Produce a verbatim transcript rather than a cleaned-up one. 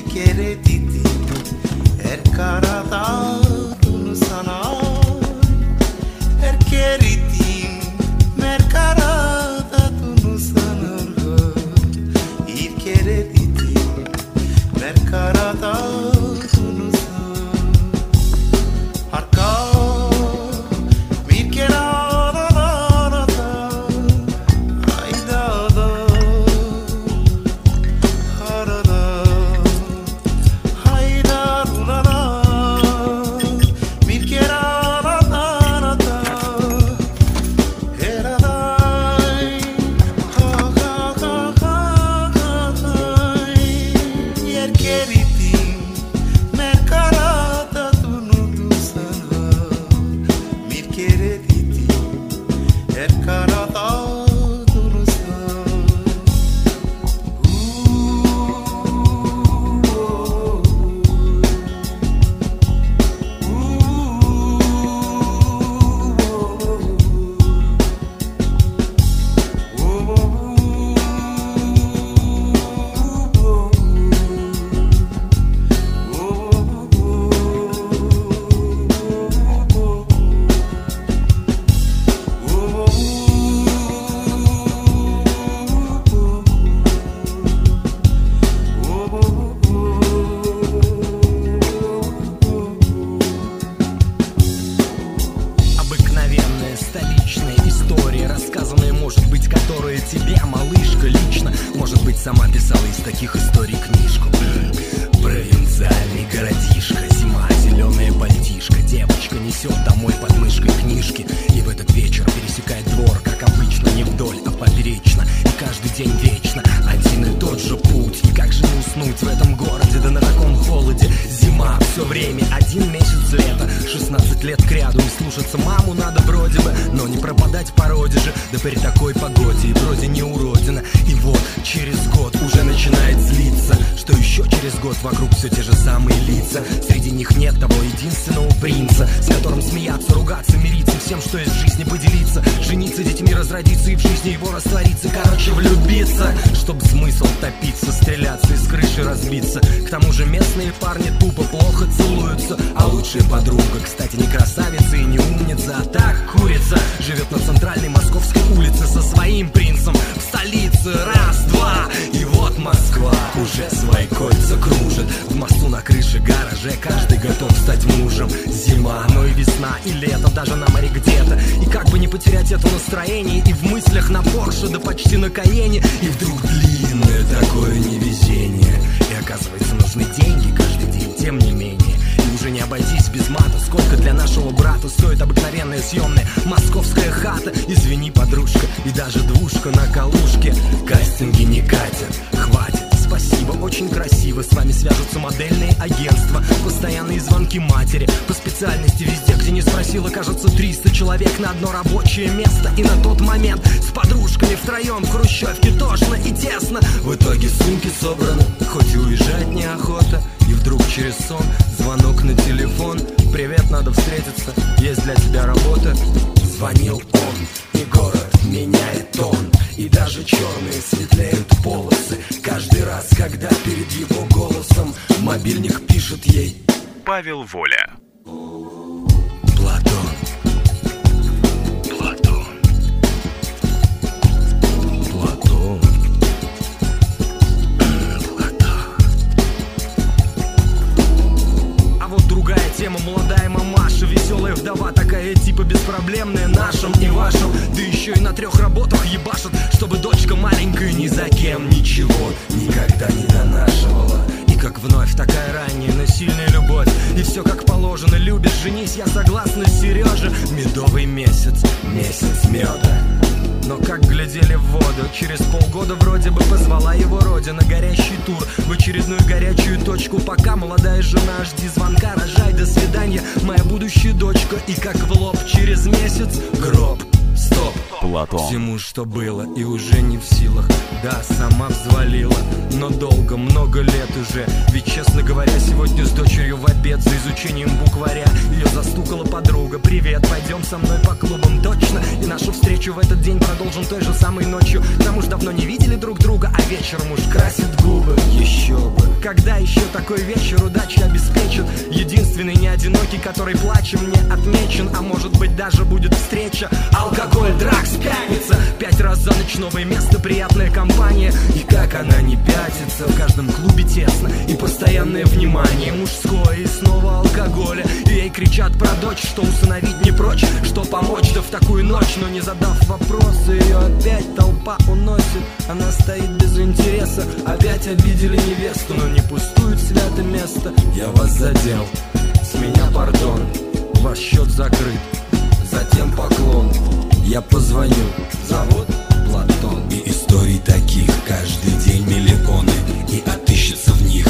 Павел Воля. Платон. Платон. Платон. Платон. А вот другая тема, молодая мамаша, веселая вдова, такая типа беспроблемная, нашим и вашим, да еще и на трех работах ебашит, чтобы дочка маленькая ни за кем ничего никогда не донашивала. Как вновь такая ранняя, но сильная любовь. И все как положено, любишь, женись, я согласна, Сережа. Медовый месяц, месяц меда. Но как глядели в воду, через полгода вроде бы позвала его родина. Горящий тур в очередную горячую точку. Пока молодая жена, жди звонка, рожай, до свидания, моя будущая дочка. И как в лоб через месяц гроб. Стоп, Платон. Всему, что было, и уже не в силах. Да, сама взвалила, но долго, много лет уже. Ведь, честно говоря, сегодня с дочерью в обед за изучением букваря ее застукала подруга. Привет, пойдем со мной по клубам, точно. И нашу встречу в этот день продолжим той же самой ночью. К тому же давно не видели друг друга, а вечером уж красит губы. Еще бы, когда еще такой вечер удачи обеспечен. Единственный не одинокий, который плачем не отмечен. А может быть даже будет встреча. Алкоголь, дракс, пятница. Пять раз за ночь новое место, приятная компания. И как она не пятится, в каждом клубе тесно. И постоянное внимание мужское, и снова алкоголя. И ей кричат про дочь, что усыновить не прочь, что помочь, да в такую ночь. Но не задав вопросы, ее опять толпа уносит. Она стоит без интереса. Опять обидели невесту, но не пустует святое место. Я вас задел, с меня пардон, ваш счет закрыт. Затем поклон, я позвоню, зовут Платон. И историй таких каждый день миллионы, и отыщется в них